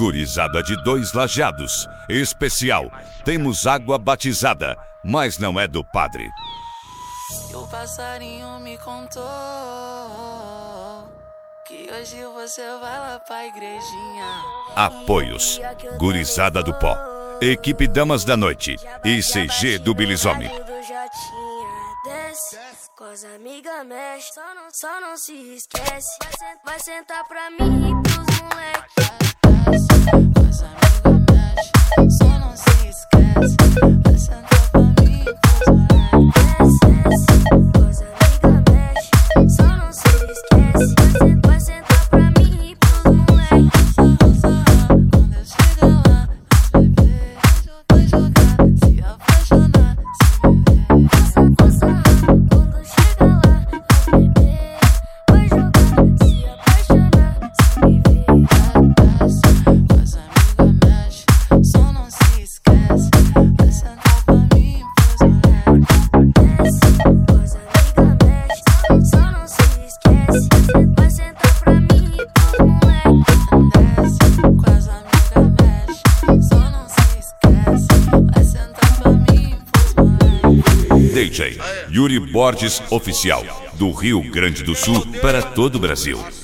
Gurizada de Dois Lajeados. Especial. Temos água batizada, mas não é do padre. E o passarinho me contou que hoje você vai lá pra igrejinha. Apoios: Gurizada do Pó, Equipe Damas da Noite e CG do Bilisome. Com as amigas mexe, só não se esquece. Vai sentar pra mim e pros moleques. Com as amigas mexe, só não se esquece. Vai sentar pra mim e pros moleques. Com as amigas mexe, só não se esquece. Vai sentar pra mim e pros moleques. Quando eu chegar lá, as bebês vai jogar, se apaixonar, se me ver. Quando chega lá, as bebês vai jogar, se apaixonar, se me ver. Com as amigas mexe, só não se esquece. Vai sentar pra mim e pros moleques. Com as amigas mexe, só não se esquece. Vai sentar pra mim e pros moleques. Com as amigas mexe, só não se esquece. Vai sentar pra mim e pros moleques. DJ Yuri Borges Oficial, do Rio Grande do Sul para todo o Brasil.